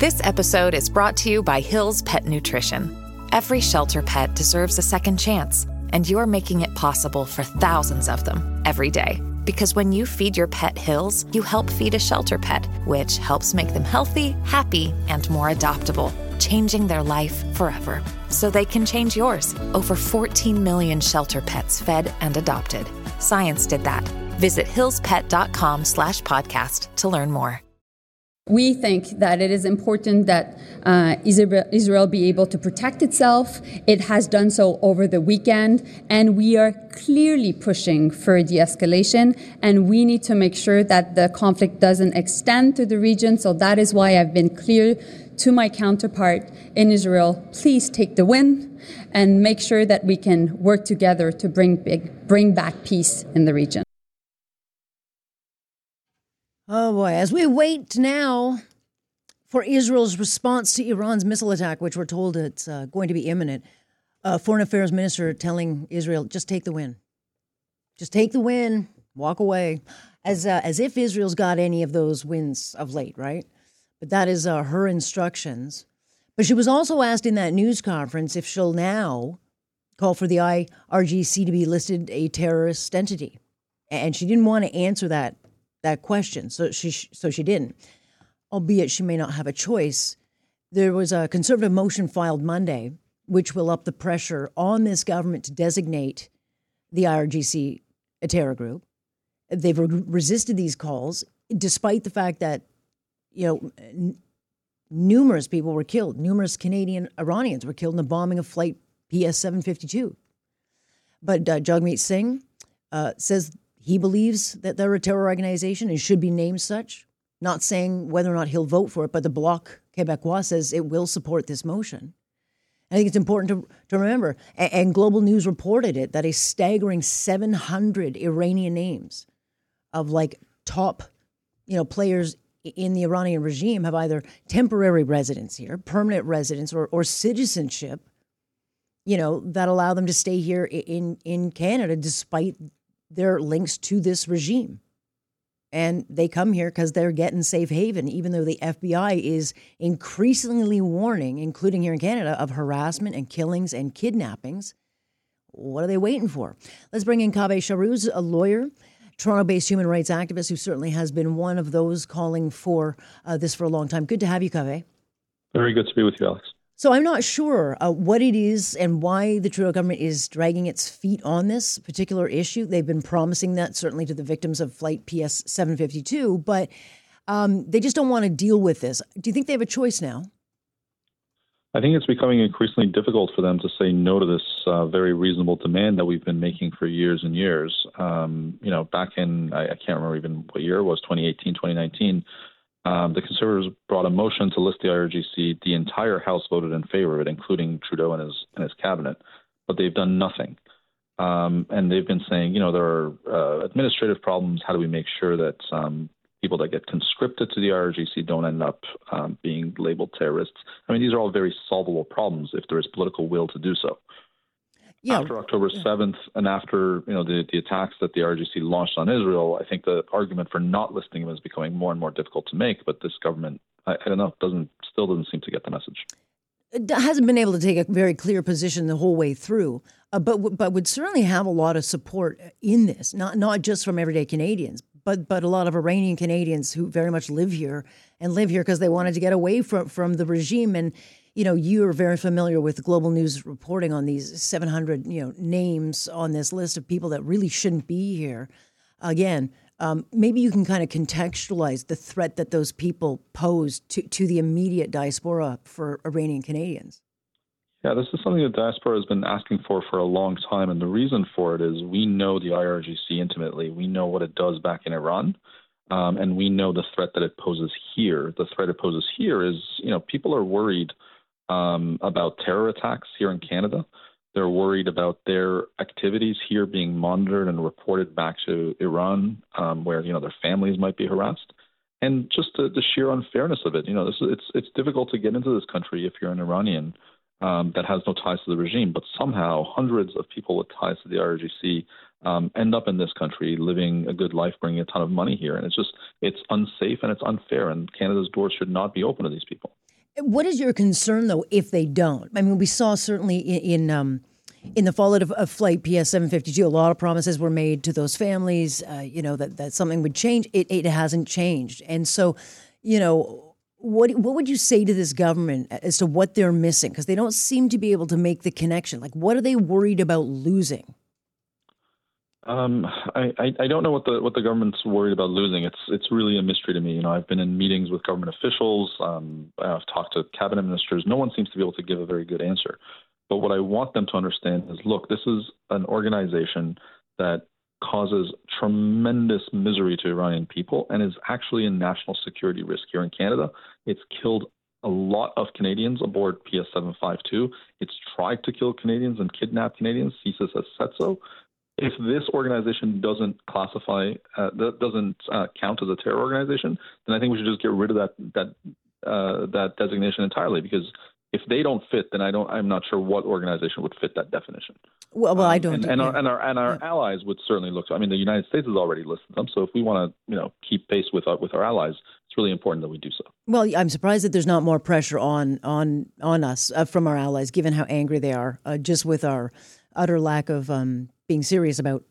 This episode is brought to you by Hill's Pet Nutrition. Every shelter pet deserves a second chance, and you're making it possible for thousands of them every day. Because when you feed your pet Hill's, you help feed a shelter pet, which helps make them healthy, happy, and more adoptable, changing their life forever. So they can change yours. Over 14 million shelter pets fed and adopted. Science did that. Visit hillspet.com/podcast to learn more. We think that it is important that Israel be able to protect itself. It has done so over the weekend, and we are clearly pushing for de-escalation, and we need to make sure that the conflict doesn't extend to the region. So that is why I've been clear to my counterpart in Israel, please take the win and make sure that we can work together to bring back peace in the region. Oh boy, as we wait now for Israel's response to Iran's missile attack, which we're told it's going to be imminent, Foreign Affairs Minister telling Israel, just take the win. Just take the win, walk away, as if Israel's got any of those wins of late, right? But that is her instructions. But she was also asked in that news conference if she'll now call for the IRGC to be listed a terrorist entity. And she didn't want to answer that question, so she didn't, albeit she may not have a choice. There was a conservative motion filed Monday, which will up the pressure on this government to designate the IRGC a terror group. They've resisted these calls, despite the fact that, numerous people were killed. Numerous Canadian Iranians were killed in the bombing of Flight PS-752. But Jagmeet Singh says he believes that they're a terror organization and should be named such, not saying whether or not he'll vote for it, but the Bloc Québécois says it will support this motion. I think it's important to remember, and Global News reported it, that a staggering 700 Iranian names of top, players in the Iranian regime have either temporary residence here, permanent residence, or citizenship, that allow them to stay here in Canada despite their links to this regime. And they come here because they're getting safe haven, even though the FBI is increasingly warning, including here in Canada, of harassment and killings and kidnappings. What are they waiting for? Let's bring in Kaveh Shahruz, a lawyer, Toronto-based human rights activist who certainly has been one of those calling for this for a long time. Good to have you, Kaveh. Very good to be with you, Alex. So I'm not sure what it is and why the Trudeau government is dragging its feet on this particular issue. They've been promising that certainly to the victims of Flight PS-752, but they just don't want to deal with this. Do you think they have a choice now? I think it's becoming increasingly difficult for them to say no to this very reasonable demand that we've been making for years and years. Back in, I can't remember even what year it was, 2018, 2019, the Conservatives brought a motion to list the IRGC. The entire House voted in favor of it, including Trudeau and his cabinet. But they've done nothing. And they've been saying, there are administrative problems. How do we make sure that people that get conscripted to the IRGC don't end up being labeled terrorists? I mean, these are all very solvable problems if there is political will to do so. Yeah. After October 7th and after the attacks that the IRGC launched on Israel, I think the argument for not listing them is becoming more and more difficult to make. But this government, I don't know, still doesn't seem to get the message. It hasn't been able to take a very clear position the whole way through, but would certainly have a lot of support in this, not just from everyday Canadians, but a lot of Iranian Canadians who very much live here because they wanted to get away from the regime. And you're very familiar with Global News reporting on these 700, names on this list of people that really shouldn't be here. Again, maybe you can kind of contextualize the threat that those people pose to the immediate diaspora for Iranian Canadians. Yeah, this is something the diaspora has been asking for a long time. And the reason for it is we know the IRGC intimately. We know what it does back in Iran. And we know the threat that it poses here. The threat it poses here is, people are worried about terror attacks here in Canada. They're worried about their activities here being monitored and reported back to Iran, where their families might be harassed, and just the sheer unfairness of it. It's difficult to get into this country if you're an Iranian that has no ties to the regime, but somehow hundreds of people with ties to the IRGC end up in this country living a good life, bringing a ton of money here, and it's unsafe and it's unfair, and Canada's doors should not be open to these people. What is your concern, though, if they don't? I mean, we saw certainly in the fallout of Flight PS752, a lot of promises were made to those families, that something would change. It hasn't changed. And so, what would you say to this government as to what they're missing? Because they don't seem to be able to make the connection. Like, what are they worried about losing? I don't know what the government's worried about losing. It's really a mystery to me. I've been in meetings with government officials. I've talked to cabinet ministers. No one seems to be able to give a very good answer. But what I want them to understand is, look, this is an organization that causes tremendous misery to Iranian people and is actually a national security risk here in Canada. It's killed a lot of Canadians aboard PS752. It's tried to kill Canadians and kidnap Canadians. CSIS has said so. If this organization doesn't classify, doesn't count as a terror organization, then I think we should just get rid of that designation entirely. Because if they don't fit, then I'm not sure what organization would fit that definition. Well, I don't. And our allies would certainly look. I mean, the United States has already listed them. So if we want to, keep pace with our allies, it's really important that we do so. Well, I'm surprised that there's not more pressure on us from our allies, given how angry they are, just with our utter lack of being serious about,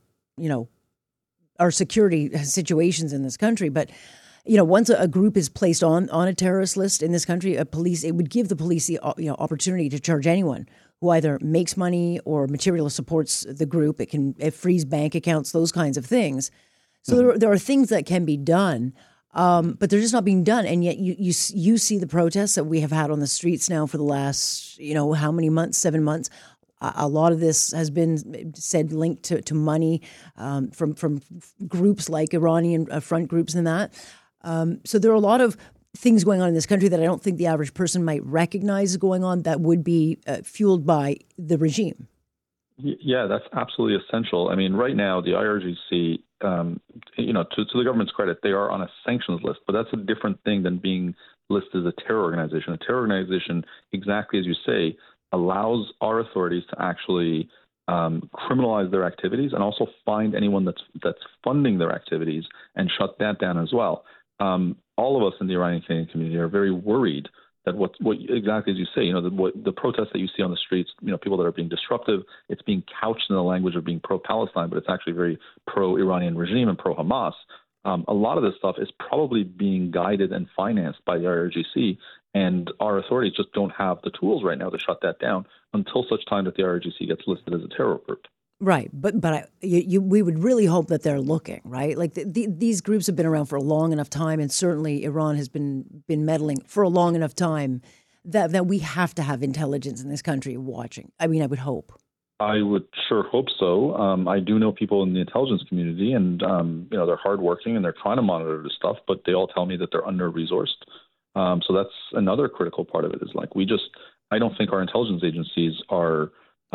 our security situations in this country. But, once a group is placed on a terrorist list in this country, it would give the police the opportunity to charge anyone who either makes money or materially supports the group. It frees bank accounts, those kinds of things. So there are things that can be done, but they're just not being done. And yet you see the protests that we have had on the streets now for the last, how many months, 7 months. A lot of this has been said linked to money from groups like Iranian front groups and that. So there are a lot of things going on in this country that I don't think the average person might recognize going on that would be fueled by the regime. Yeah, that's absolutely essential. I mean, right now, the IRGC, to the government's credit, they are on a sanctions list, but that's a different thing than being listed as a terror organization. A terror organization, exactly as you say, allows our authorities to actually criminalize their activities and also find anyone that's funding their activities and shut that down as well. All of us in the Iranian Canadian community are very worried that what exactly as you say, the protests that you see on the streets, people that are being disruptive, it's being couched in the language of being pro-Palestine, but it's actually very pro-Iranian regime and pro-Hamas. A lot of this stuff is probably being guided and financed by the IRGC, and our authorities just don't have the tools right now to shut that down until such time that the IRGC gets listed as a terror group. Right, but we would really hope that they're looking, right? Like these groups have been around for a long enough time, and certainly Iran has been meddling for a long enough time that we have to have intelligence in this country watching. I mean, I would hope. I would sure hope so. I do know people in the intelligence community, and they're hardworking and they're trying to monitor this stuff, but they all tell me that they're under-resourced. So that's another critical part of it. Is like I don't think our intelligence agencies are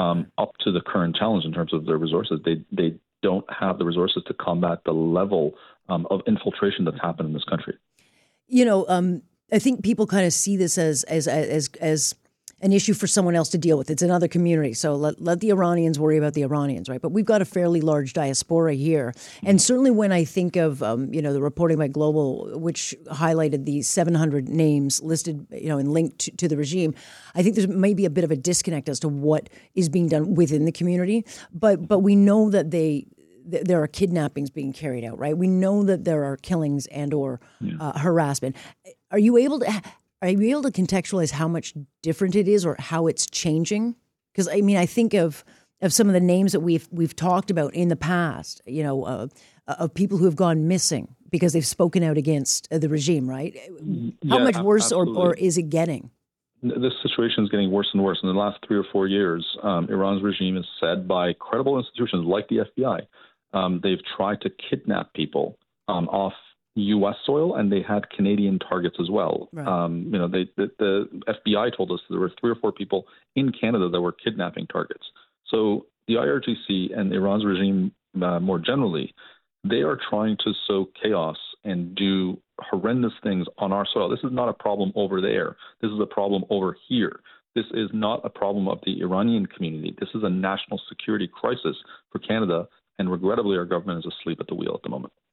up to the current challenge in terms of their resources. They don't have the resources to combat the level of infiltration that's happened in this country. I think people kind of see this as an issue for someone else to deal with. It's another community. So let the Iranians worry about the Iranians, right? But we've got a fairly large diaspora here. And certainly when I think of, the reporting by Global, which highlighted the 700 names listed, and linked to the regime, I think there may be a bit of a disconnect as to what is being done within the community. But we know that there are kidnappings being carried out, right? We know that there are killings and or harassment. Are you able to contextualize how much different it is or how it's changing? Because I think of some of the names that we've talked about in the past, of people who have gone missing because they've spoken out against the regime, right? How much worse or is it getting? This situation is getting worse and worse. In the last 3 or 4 years, Iran's regime is said by credible institutions like the FBI. They've tried to kidnap people off U.S. soil, and they had Canadian targets as well. Right. The FBI told us there were 3 or 4 people in Canada that were kidnapping targets. So the IRGC and Iran's regime more generally, they are trying to sow chaos and do horrendous things on our soil. This is not a problem over there. This is a problem over here. This is not a problem of the Iranian community. This is a national security crisis for Canada, and regrettably, our government is asleep at the wheel at the moment.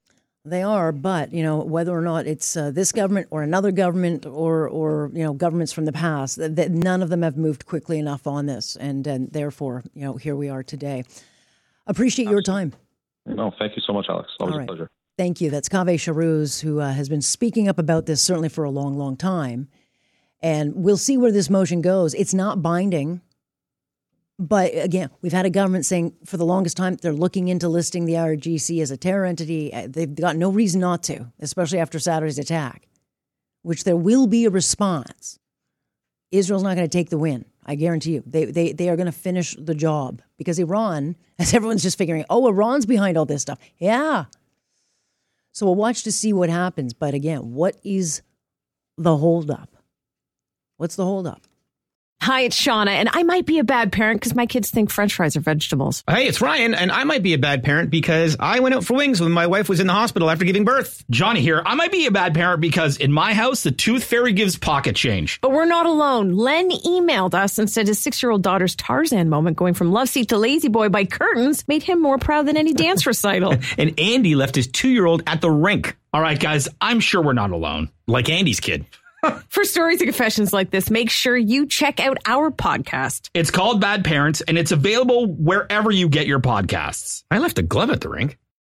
They are, but, whether or not it's this government or another government or governments from the past, that none of them have moved quickly enough on this. And therefore, here we are today. Appreciate your time. No, thank you so much, Alex. Always a pleasure. Thank you. That's Kaveh Shahrooz, who has been speaking up about this certainly for a long, long time. And we'll see where this motion goes. It's not binding. But again, we've had a government saying for the longest time they're looking into listing the IRGC as a terror entity. They've got no reason not to, especially after Saturday's attack, which there will be a response. Israel's not going to take the win. I guarantee you. They are going to finish the job because Iran, as everyone's just figuring, Iran's behind all this stuff. Yeah. So we'll watch to see what happens. But again, what is the holdup? What's the holdup? Hi, it's Shauna, and I might be a bad parent because my kids think French fries are vegetables. Hey, it's Ryan, and I might be a bad parent because I went out for wings when my wife was in the hospital after giving birth. Johnny here. I might be a bad parent because in my house, the tooth fairy gives pocket change. But we're not alone. Len emailed us and said his 6-year-old daughter's Tarzan moment going from love seat to lazy boy by curtains made him more proud than any dance recital. And Andy left his 2-year-old at the rink. All right, guys, I'm sure we're not alone. Like Andy's kid. For stories and confessions like this, make sure you check out our podcast. It's called Bad Parents, and it's available wherever you get your podcasts. I left a glove at the rink.